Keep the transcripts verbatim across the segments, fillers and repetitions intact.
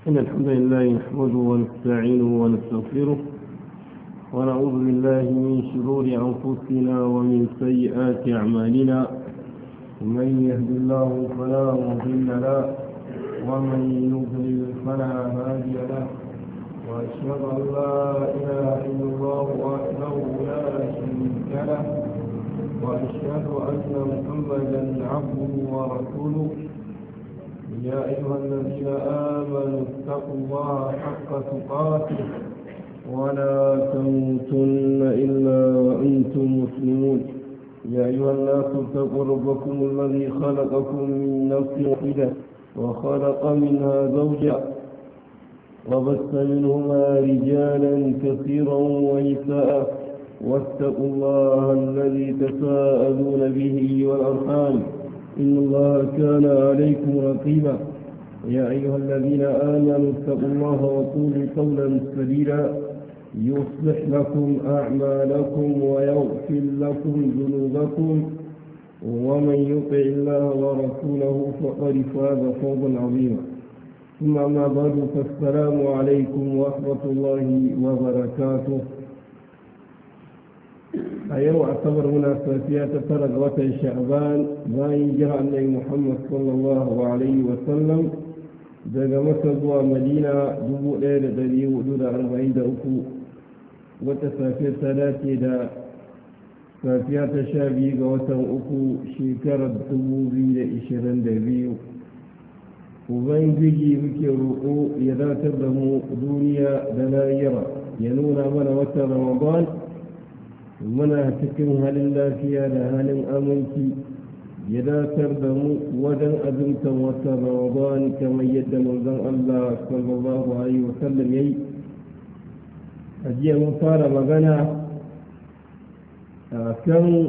إن الحمد لله نحمده ونستعينه ونستغفره ونعوذ بالله من شرور أنفسنا ومن سيئات أعمالنا. من يهد الله فلا مضل له ومن يضلل فلا هادي له، وأشهد أن لا إله إلا الله وحده لا شريك له، وأشهد أن محمدا عبده ورسوله. يا أيها الذين آمنوا اتقوا الله حق تقاته ولا تموتن إلا وأنتم مسلمون. يا أيها الناس اتقوا ربكم الذي خلقكم من نفس واحدة وخلق منها زوجها وبث منهما رجالا كثيرا ونساء، واتقوا الله الذي تساءلون به والأرحام إن الله كان عليكم رقيبا. يا أيها الذين آمنوا اتقوا الله وقولوا قولا سديدا يصلح لكم أعمالكم ويغفر لكم ذنوبكم، ومن يطع الله ورسوله فقد فاز فوزا عظيما. ثم أما بعد، فالسلام عليكم ورحمة الله وبركاته. أيوة أعتبر هنا سلسيات ترى وتر شعبان ما يجرى النبي محمد صلى الله عليه وسلم daga Makka zuwa Madina dubu ɗaya da ɗari hudu da arba'in da uku, wata safiya ta dace da safiya ta sha biyu ga watan uku shekarar dubu biyu da ishirin da biyu. Ubangiji muke roƙo ya datar da mu duniya da lahira, ya nuna mana watan Ramadan muna cikin halin lafiya da halin aminci, ya datar da mu wajen azumtan wata Ramadan kamar yadda manzon Allah sallallahu alaihi wasallam yayi. A jiya mun fara magana a kan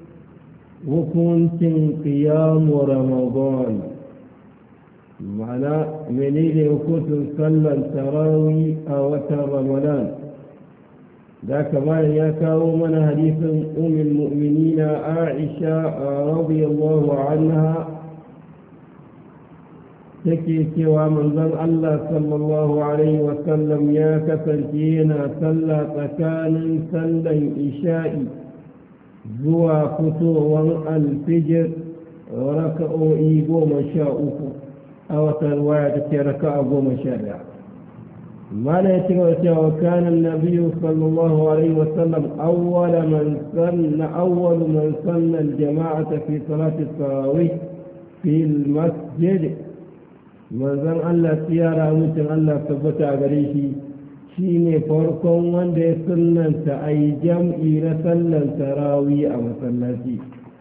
hukuncin qiyamu Ramadan, ma'ana menene hukuncin sallar tarawih a watan Ramadan. ذاك ما يكاو من حديث أم المؤمنين عائشة رضي الله عنها تكي سوى من ذن الله صلى الله عليه وسلم يا كفنتينا صلى تكان صلى إشائي زوى فتوى الفجر وركعوا إيقو مشاؤه أو ترواية ركعوا مشاؤه. ما لا يتقوى وكان النبي صلى الله عليه وسلم أول من صلى أول من صلى الجماعة في صلاة التراويح في المسجد. من ذن الله سيارة مثل الله ثبت عليه شيني فرقم من دي سنة أي جمعي لسنة التراويح أو سنتي.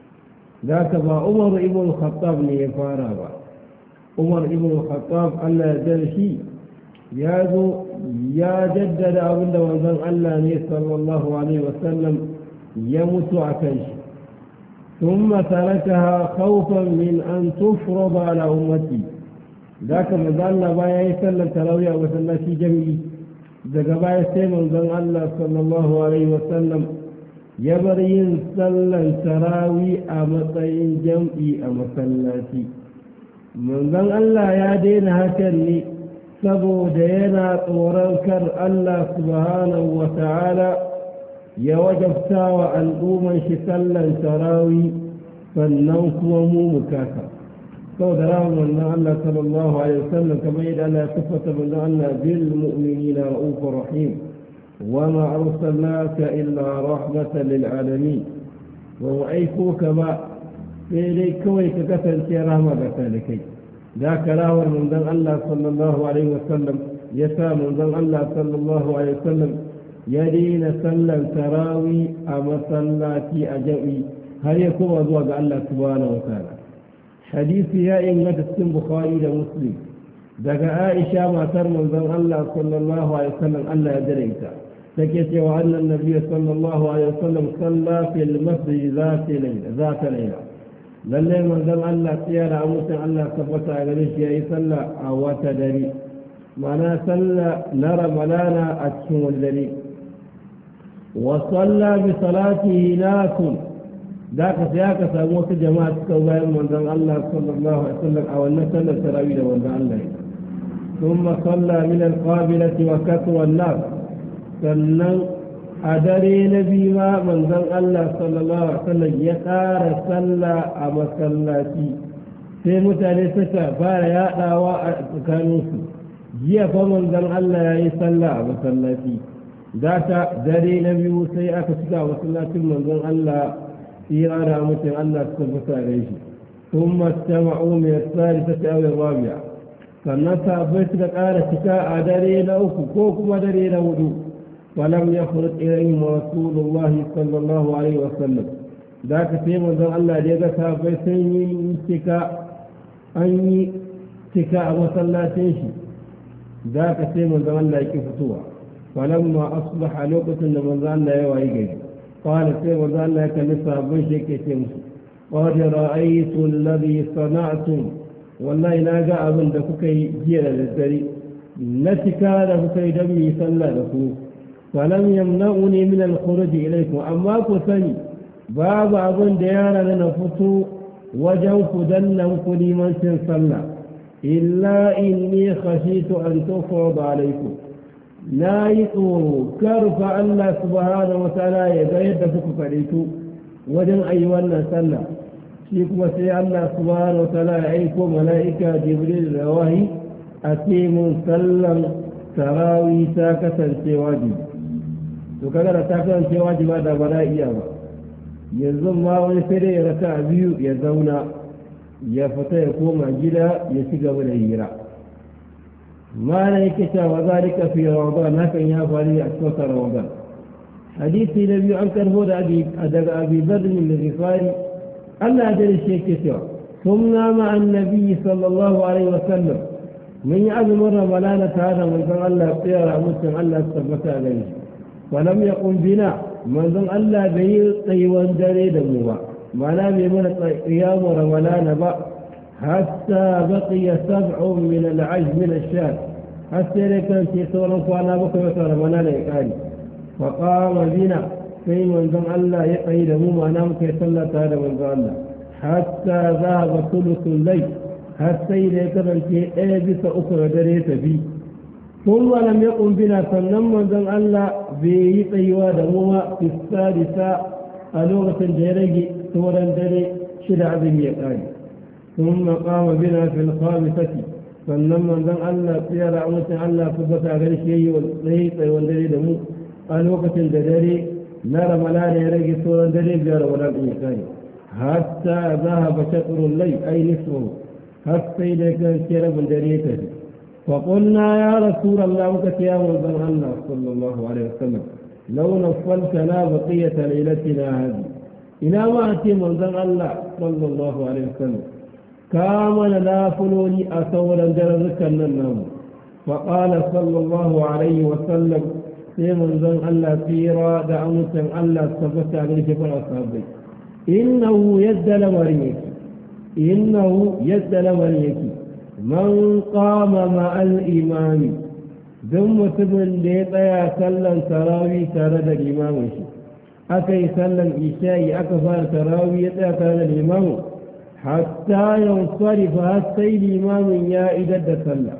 ذاك با عمر ابن الخطاب نيفارا با عمر ابن الخطاب الله جل ya zo ya jaddada abin da manzon Allah ne sallallahu alaihi wasallam ya mutu a kan shi. ثم تركها خوفا من أن تفرض على أمتي. ذاك manzon Allah baya yi sallar tarawih a masallaci jami'i, daga baya sai manzon Allah sallallahu alaihi wasallam ya bar yin sallar tarawih a matsayin jam'i a masallaci. Manzon Allah ya daina hakan ne saboda yana tsoron kar Allah subhanahu wa ta'ala ya wajabta wa al'umman shi sallan tarawi sannan kuma mu mukasa. sau da rahman na Allah sallallahu alaihi wasallam kamar yadda Allah ya tabbata manzo Allah bil mu'minina ra'ufur rahim wa ma arsalnaka illa rahmatan lil alamin. wa aikuka ba sai dai kawai ka kasance rahma ga talikai. ذاك راور من ذن الله صلى الله عليه وسلم يسا من ذن الله صلى الله عليه وسلم يدين سلم تراوي أما صلاتي أجوي هل يكون أزواج الله سبحانه وتعالى. حديث يا إن قد السن بخاري لمسلم ذاك عائشة ما تر من ذن الله صلى الله عليه وسلم ألا يدريتا سكت وأن النبي صلى الله عليه وسلم صلى في المسجد ذات ليلة ذات ليلة. lallai manzon Allah tsiyara mutum Allah tabbata a gare shi yayi sallah a wata dare, ma'ana sallah na ramadana a cikin wani dare. wa salla bi salatihi nasun ذاك سياق ساموس جماعة كوبايا من ذن الله صلى الله عليه وسلم أو النسل التراوي ده من ذن الله ثم صلى من القابلة وكثر الناس sannan a dare na biyu ma manzon Allah sallallahu alaihi wasallam ya ƙara sallah a masallaci sai mutane suka fara yaɗawa a tsakaninsu jiya fa manzon Allah ya yi sallah a masallaci data dare na biyu sai aka cika masallacin manzon Allah tsira da mutum Allah suka fasa da shi ثم استمعوا من الثالثة أو الرابعة فالنسى بيتك قال شكاء درين أوكوكم درين ودو ولم يخرج إليهم رسول الله صلى الله عليه وسلم ذاك سيما ذو الله ليغسى بيتين شكاء أني شكاء مسلاتين ذاك سيما ذو الله يكفتوا فلما أصبح لوقت من ذو الله يوائي قال سيما ذو الله كنسى بيشك تمسي قد رأيت الذي صنعتم والله لا جاء من دكوكي جيل للدري نتكا دكوكي دمي صلى دكو فلم يمنعني من الخروج إليكم أما كثني باب أبن ديانا لنفتو وجوف دنم لمن صلى إلا إني خشيت أن تفرض عليكم لا يطور كرف الله سبحانه وتعالى يديد دكوكي عليكم وجن أيوانا صلى shi kuma sai Allah subhanahu wataala ya aiko mala'ika Jibril da wahi a ce mun sallan tarawih ta kasance wajibi to kaga da ta kasance wajibi da ba za iya ba yanzu ma wani sai dai ya raka a biyu ya zauna ya fita ya koma gida ya ci gaba da hira ma na yake cewa zalika fi ramadan hakan ya faru a cikin ramadan hadisi na biyu an karbo da daga abi badr al-ghifari Allah da shi yake cewa sunna ma annabi sallallahu alaihi wasallam mun yi azumin ramadana tare da manzon Allah tsira mutum Allah tabbata gani walam yaqum bina manzon Allah bai yi tsayuwan dare da mu ba mana bai mana qiyamu ramadana ba hatta baqiya sab'un min al-ajj min ash-shahr hatta kan ce sauran kwana bakwai wata ramadana ya kare fa qama bina sai manzon Allah ya tsaye da mu ma'ana muka yi sallata da manzon Allah hatta zahaba thuluthul layl har sai da ya kasance ɗaya bisa uku da dare ta bi ثم لم يقم بنا sannan manzon Allah bai yi tsayuwa da mu ma fisadisa a lokacin da ya rage sauran dare shida abin ya kare ثم قام بنا في الخامسة sannan manzon Allah tsira mutum Allah tabbata gare shi yayi tsayi tsayuwan dare da mu a lokacin da dare na ramadana ya rage sauran dare biyar wannan din ya kare hatta zahaba shatrul layl ay nisfu har sai da kan rabin dare ta فقلنا يا رسول الله وكت يا منزل الله صلى الله عليه وسلم لو نفلتنا بقية ليلتنا هذه إلى ما أتي منزل الله صلى الله عليه وسلم كامل لا فلوني أثورا درزك النوم فقال صلى الله عليه وسلم في منزل الله سيرا دعوتا الله ثبت عليه في الأصحابي إنه يزدل مريك إنه يزدل مريك من قام مع الإمام ثم تبن ليطيا سلم تراوي ترد الإمام أكي سلم إشاء أكفر تراوي يطيا ترد الإمام حتى ينصرف حتى الإمام يا إدد سلم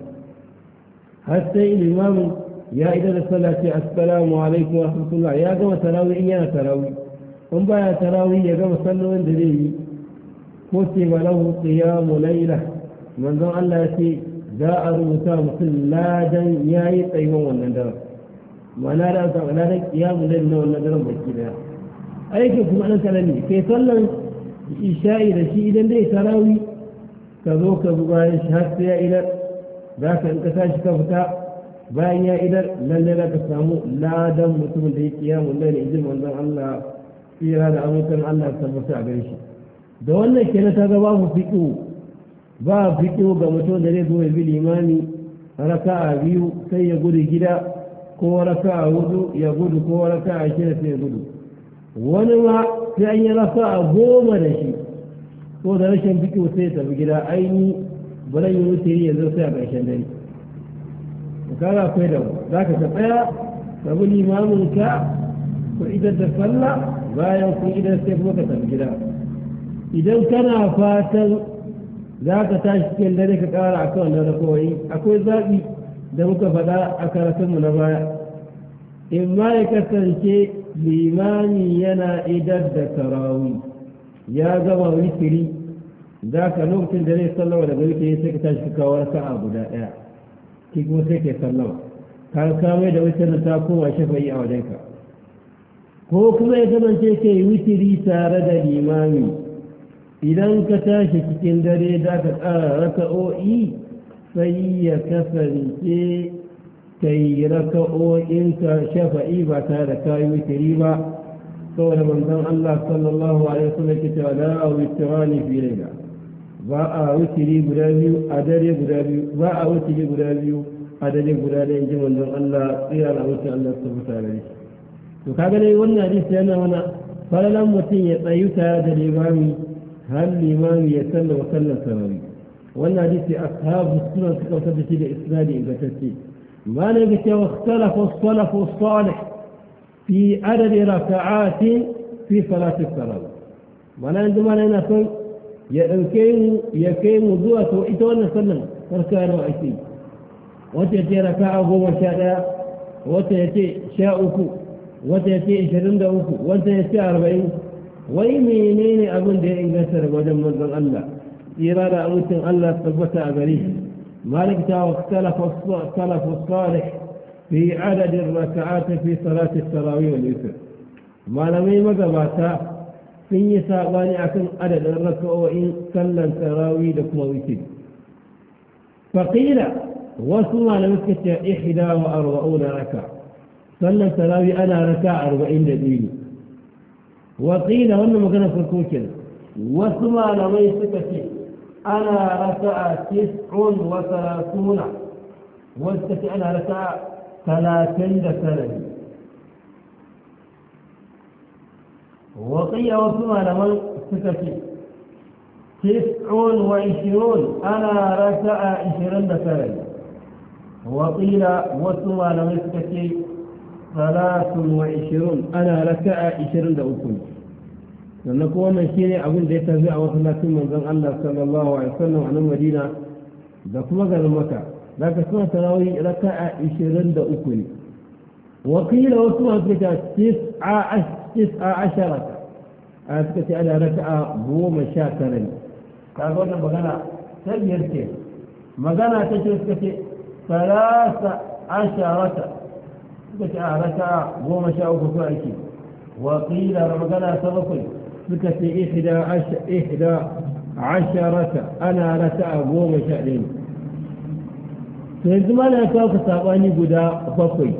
حتى الإمام يا إدد الصلاة السلام عليكم ورحمة الله يا كما تراوي إيانا تراوي هم بايا تراوي يا كما صلوا اندريه كتب له قيام ليلة manzon Allah ya ce za a rubuta mutum ladan ya yi tsayuwan wannan daren ma'ana da aka ladan kiyamu lail na wannan daren baki daya aikin kuma ɗan kalan ne kai sallan isha'i da shi idan dai tarawi ka zo ka bi bayan shi har sai ya idar za ka in ka tashi ka fita bayan ya idar lallai za ka samu ladan mutumin da ya kiyamu lail ijin manzon Allah tsira da amintan Allah tabbata a gare shi da wannan kenan ta ga babu fiqhu ba fito ga mutum da zai zo ya bi limami raka'a biyu sai ya gudu gida ko raka'a hudu ya gudu ko raka'a shida sai ya gudu wani ma sai an yi raka'a goma da shi ko da rashin fito sai ya tafi gida aini ba zan yi wuce ya zo sai a ƙarshen dare kaga akwai da za ka tsaya ka bi limamin ka ku idar da sallah bayan kun idar sai kuma ka tafi gida idan kana fatan za ka tashi cikin dare ka kara a kan da kawai akwai zaɓi da muka faɗa a karatunmu na baya in ma ya kasance limani yana idar da tarawi ya gama witiri za ka lokacin da zai sallama daga witiri sai ka tashi ka kawo raka'a guda ɗaya ki kuma sai ka sallama ka kame da witirin ta koma shafa'i a wajenka ko kuma ya kasance ka yi witiri tare da limami idan ka tashi cikin dare za ka ƙara raka'o'i sai ya kasance ka yi raka'o'inka shafa'i ba tare da kayi witiri ba saboda manzon Allah sallallahu alaihi wasallam ke cewa la witrani fi layla ba a witiri guda biyu a dare guda biyu ba a witiri guda biyu a dare guda ɗaya inji manzon Allah tsira da wuce Allah subhanahu wa ta'ala to kaga dai wannan hadisi yana mana falalan mutum ya tsayu tare da limami har limami ya sallama sallar tarawih wannan hadisi ashabu sunan suka wutar da shi da isnadi ingantacce ما نبكي واختلف السلف الصالح في عدد ركعات في صلاة التراويح ما عندما نقول يكيم يكيم ذوات وإتوانا سلم فركان وعيسين وتأتي ركعة هو شاء وتأتي شاءك وتأتي إشرين دوك وتأتي أربعين ويمينين أبن دي إنجسر وجم منزل الله إرادة أمتن الله ثبت أغريه مالك واختلف السلف الصالح في عدد الركعات في صلاة التراويح والوتر ما لم يمغباتا في ساباني أكن عدد الركعوين صلى التراويح لكم وتر فقيل وسمع لمسكة إحدى وأربعون ركعة صلى التراويح أنا ركع أربعين دليل وقيل وأنه مكان فرقوكنا وسمع لمسكة أنا ركع تسع وثلاثون والتي أنا ركع ثلاثين سنة وقيل وسمع لمن سكتي تسع وعشرون أنا ركع عشرين سنة وقيل وسمع لمن سكتي ثلاث وعشرون أنا ركع عشرين أكل sannan kuma wannan shine abin da ya tafi a masallacin manzon Allah sallallahu alaihi wasallam a nan Madina da kuma garin Makka zaka suna tarawih raka'a ishirin da uku ne wa qila wasu ma suka ce tis'a ashara a suka ce ana raka'a goma sha tara ne kaga wannan magana ta biyar ce magana ta ce suka ce salasa asharata suka ce a raka'a goma sha uku ko ake wa qila magana ta bakwai سكت إحدى عشر إحدى عشرة أنا ركع قوم شأنين فإذا ما لا كاوك ساباني قدا فقوي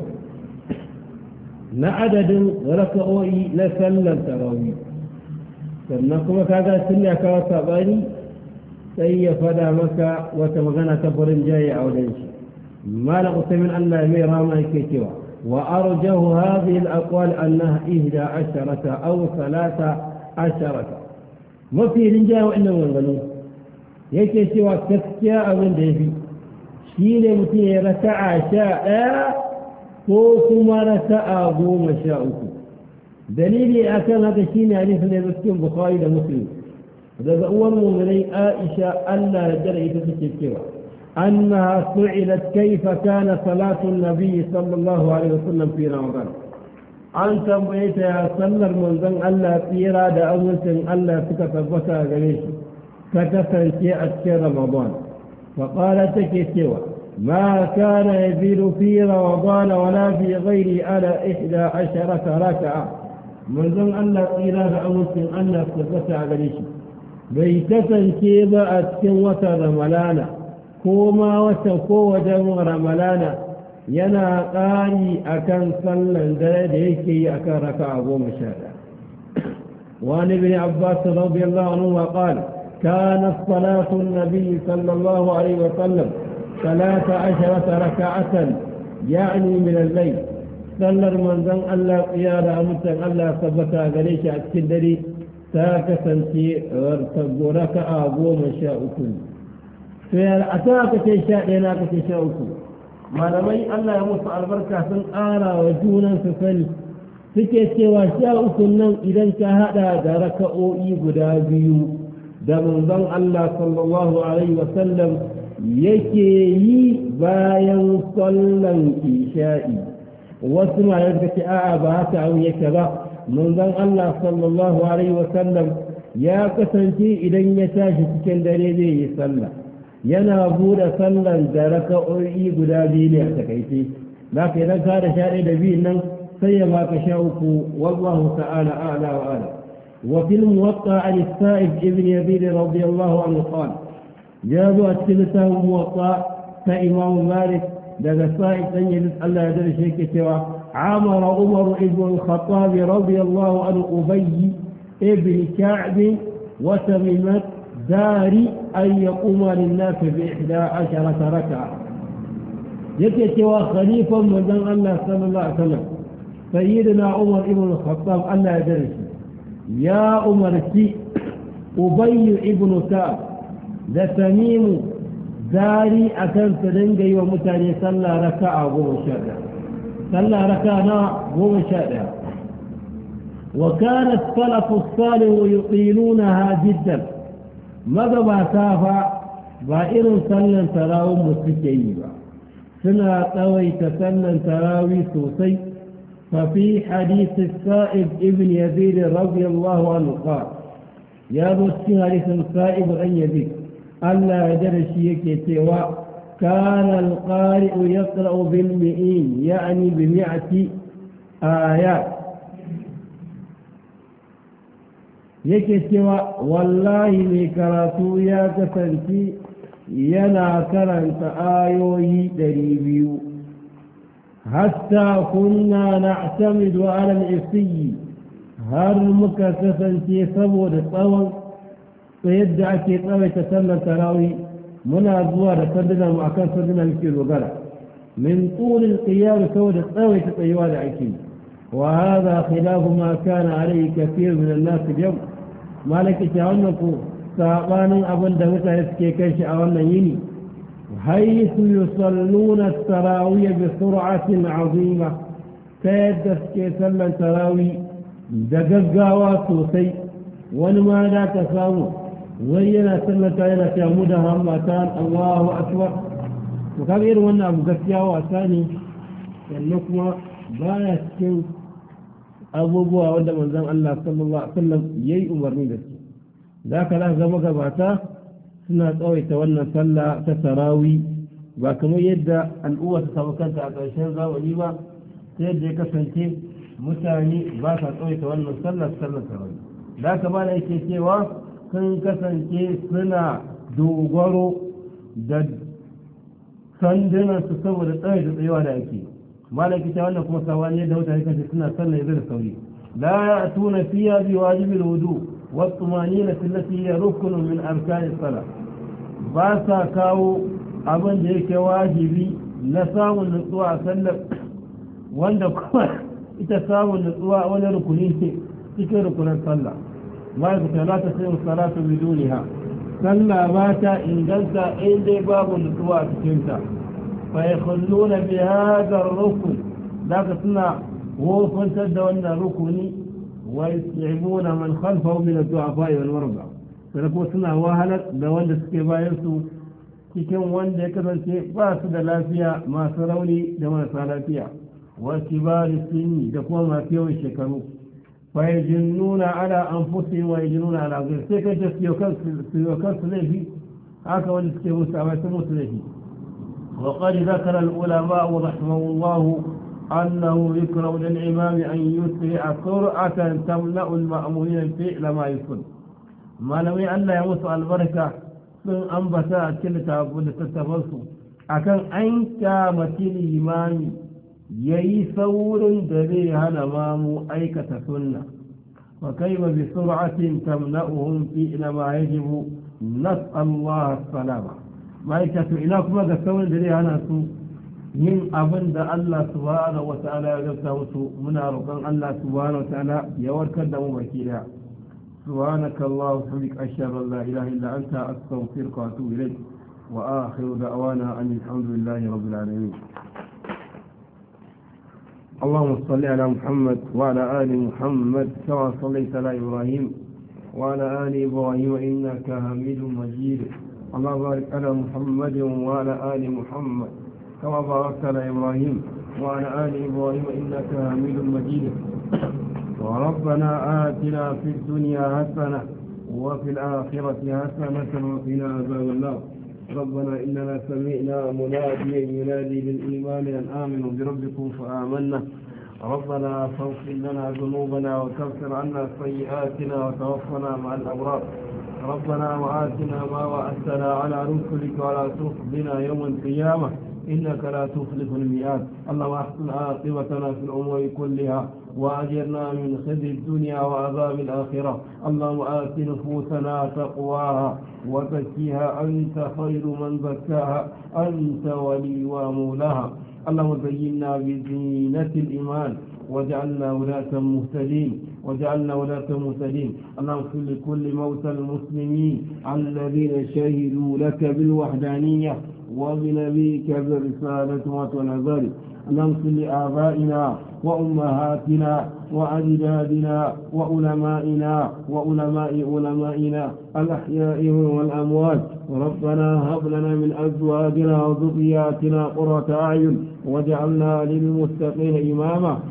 نعدد ركعوي لسلم تراوي سنكم كذا سنة كاوك ساباني سي فدا مكا وتمغنى تفرن جاي أو لنش ما لقص من أن لا يمير ما يكتوى وأرجه هذه الأقوال أنها إحدى عشرة أو ثلاثة عشرة ما في رجاء وإنه منغلون يكي سوى تسكياء من ديفي شين متيه ركع شاء فوكما ركع قوم شاءكم دليلي أكان هذا الشين حديث النبي بخاري ومسلم هذا أول من عائشة ألا جرى تسكيوا أنها سئلت كيف كان صلاة النبي صلى الله عليه وسلم في رمضان an tambaye ta ya sallar manzon Allah tsira da amincin Allah suka tabbata gare shi ta kasance a cikin Ramadan fa qala take cewa ma kana yazidu fi Ramadan wala fi ghairi ala ihda asharata raka'a manzon Allah tsira da amincin Allah suka tabbata gare shi bai kasance ba a cikin watan Ramalana ko ma wata ko wajen Ramalana yana ƙari a kan sallan dare da yake yi a kan raka a goma sha ɗaya wani bin abbas radiyallahu anhu wa qala kana salatu an-nabi sallallahu alaihi wa sallam ثلاث عشرة ركعة يعني من الليل sallar manzon Allah ya da amincin Allah tabbata gare shi a cikin dare ta kasance raka'a goma sha uku sai a ta kace sha ɗaya na kace sha uku malamai Allah ya musu albarka sun ƙara wa junan su sani suke cewa sha uku nan idan ka hada da raka'o'i guda biyu da manzon Allah sallallahu alaihi wa sallam يكي باين صلى إشائي واسمع يدك أعبات أو يكبا من ذن الله صلى الله عليه وسلم يا كسنتي إذن يتاشي تكندري يصلى ينابون صلى درك أرئي قدابيني أتكيتي لكن إذا كان شارع دبينا سيما كشاوك والله تعالى أعلى وأعلى. وفي الموطأ عن السائب ابن يزيد رضي الله عنه قال جابوا الثلثة موطأ كإمام مالك لذا السائب تنجل الله يدري شيء سوى عمر عمر ابن الخطاب رضي الله عنه أبي ابن كعب وتممت داري أن يقوم للناس بإحدى عشرة ركعة يكتوى خليفة من ذن الله صلى الله عليه وسلم سيدنا عمر ابن الخطاب الله يدري يا عمر سي أبي ابن كعب ذا تميم داري أكن تدنجي ومتاني صلى ركعة ومشاهدة صلى ركعة ومشاهدة وكان السلف الصالح يطيلونها جدا ماذا باسافا بائر صلى تراوي مستكيبا سنة طويت صلى تراوي سوسي ففي حديث السائب ابن يزيد رضي الله عنه قال يا بسي حديث السائب أن يزيد ألا يدرش يكتوى كان القارئ يقرأ بالمئين يعني بمئة آيات يكتوى والله ميكراتو يا كسنتي ينا كرنت آيوي دريبيو حتى كنا نعتمد على العصي هل مكسنتي سبود الطول فيدعى كيطاوي تسلل تراوي منا زوار سدنا وأكان سدنا الكيل وقرأ من طول القيام سود الطاوي تطيوان عكيم وهذا خلاف ما كان عليه كثير من الناس اليوم مالك تعلقوا سابان أبن دمتا يسكيكيش أولا يني حيث يصلون التراوي بسرعة عظيمة كيد سكيسلا تراوي دقاقا وسوسي ونما لا تساووا وينا سنة إلى تعمدها أمتان الله أكبر وكبير وانا أبو قسيا وأساني النكمة باية سكين أبو بوا وانا منزام الله صلى الله عليه وسلم يي أمرني بس ذاك لا زمك بعتا سنة أوي تولنا صلى تتراوي وكما يدى الأوة تسابقات عشان ذا وليبا سيدي كسنتي متاني باتا أوي تولنا صلى صلى تراوي ذاك ما لا يكي sun kasance suna dogaro da sandunansu saboda tsaye da tsayewa da ake malaki ta wannan kuma sawani yadda mutane kasance suna sallah yanzu da sauri la ya tuna fiya bi wajibin wudu wa tumanina fillati hiya rukunun min arkanis sala ba sa kawo abin da yake wajibi na samun nutsuwa a sallar wanda kuma ita samun nutsuwa wani rukuni ne cikin rukunin sallah ما يقول لا تصير الصلاة بدونها صلى مات إن جلت إن دي باب النسوات كنت فيخلون بهذا الركن لا تصنع وفن تدون ركني ويستعبون من خلفه من الضعفاء والمرضى فنقول صنع واهلت لو أن السكيبا يرسو كم وان دي كذلك فاسد لا فيها ما سروني دون سالا فيها وكبار السن دقوا ما فيه الشكرو فيجنون على أنفسهم ويجنون على غير سيكا سيوكال سليفي هكا ونسكي مستعبات سليفي وقد ذكر العلماء رحمه الله أنه يكره للإمام أن يسرع سرعة تمنع المأمورين فعل ما يكون ما نوي أن لا يمس البركة من أنبتاء كل تعبد تتفلسوا أكن أنت متين الإمام yayi saurin da zai hana mamu aikata sunna wa kaifa bi sur'atin tamna'uhum fi ila ma yajibu nas'allahu as-salama ma'aikatu ina kuma ga saurin da zai hana su yin abin da Allah subhanahu wa ta'ala ya gafta musu muna roƙon Allah subhanahu wa ta'ala ya warkar da mu baki daya سبحانك اللهم وبحمدك أشهد أن لا إله إلا أنت أستغفرك وأتوب إليك وآخر دعوانا أن الحمد لله رب العالمين. اللهم صل على محمد وعلى آل محمد كما صليت على إبراهيم وعلى آل إبراهيم إنك حميد مجيد اللهم بارك على محمد وعلى آل محمد كما باركت على إبراهيم وعلى آل إبراهيم إنك حميد مجيد. وربنا آتنا في الدنيا حسنة وفي الآخرة حسنة وقنا عذاب النار. ربنا إننا سمعنا مناديا ينادي للإيمان أن آمنوا بربكم فآمنا. ربنا فاغفر لنا ذنوبنا وكفر عنا سيئاتنا وتوفنا مع الأبرار. ربنا وآتنا ما وعدتنا على رسلك ولا تخزنا يوم القيامة إنك لا تخلف الميعاد. اللهم احسن عاقبتنا في الأمور كلها وأجرنا من خزي الدنيا وعذاب الآخرة. اللهم آت نفوسنا تقواها وزكها أنت خير من زكاها أنت ولي ومولاها. اللهم زينا بزينة الإيمان وجعلنا ولاة مهتدين وجعلنا ولاة مهتدين. اللهم اغفر لكل موتى المسلمين الذين شهدوا لك بالوحدانية وبنبيك بالرسالة والنذر. اللهم اغفر لآبائنا وأمهاتنا وأجدادنا وعلمائنا وعلماء علمائنا الأحياء والأموات. ربنا هب لنا من أزواجنا وذرياتنا قرة أعين وجعلنا للمتقين إماما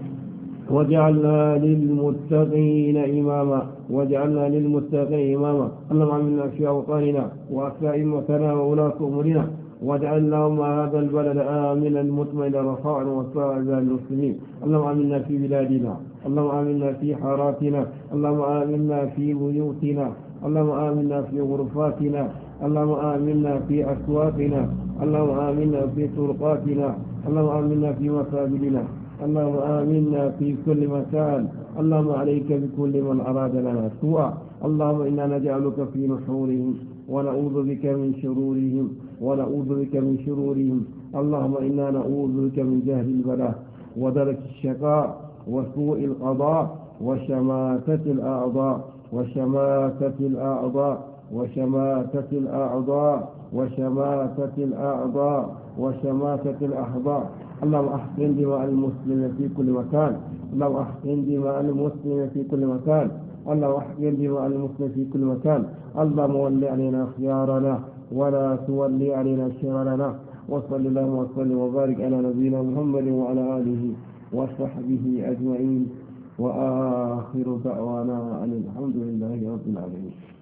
وجعلنا للمتقين إماما وجعلنا للمتقين إماما. اللهم آمنا في أوطاننا وأصلح أئمتنا وولاة أمورنا واجعل اللهم هذا البلد آمنا مطمئنا رخاء وسائر المسلمين. اللهم آمنا في بلادنا. اللهم آمنا في حاراتنا. اللهم آمنا في بيوتنا. اللهم آمنا في غرفاتنا. اللهم آمنا في أسواقنا. اللهم آمنا في طرقاتنا. اللهم آمنا في مساجدنا. اللهم آمنا في كل مكان. اللهم عليك بكل من أراد لنا سوءا. اللهم إنا نجعلك في نحورهم ونعوذ بك من شرورهم ونعوذ بك من شرورهم. اللهم إنا نعوذ بك من جهل البلاء ودرك الشقاء وسوء القضاء وشماتة الأعضاء وشماتة الأعضاء وشماتة الأعضاء وشماتة الأعضاء وشماتة الأحضاء. اللهم أحسن دماء المسلم في كل مكان. اللهم أحسن دماء المسلم في كل مكان. اللهم أحسن دماء المسلم في كل مكان. اللهم ول علينا خيارنا ولا تولي علينا شرارنا. وصل اللهم وسلم وبارك على نبينا محمد وعلى آله وصحبه أجمعين. وآخر دعوانا أن الحمد لله رب العالمين.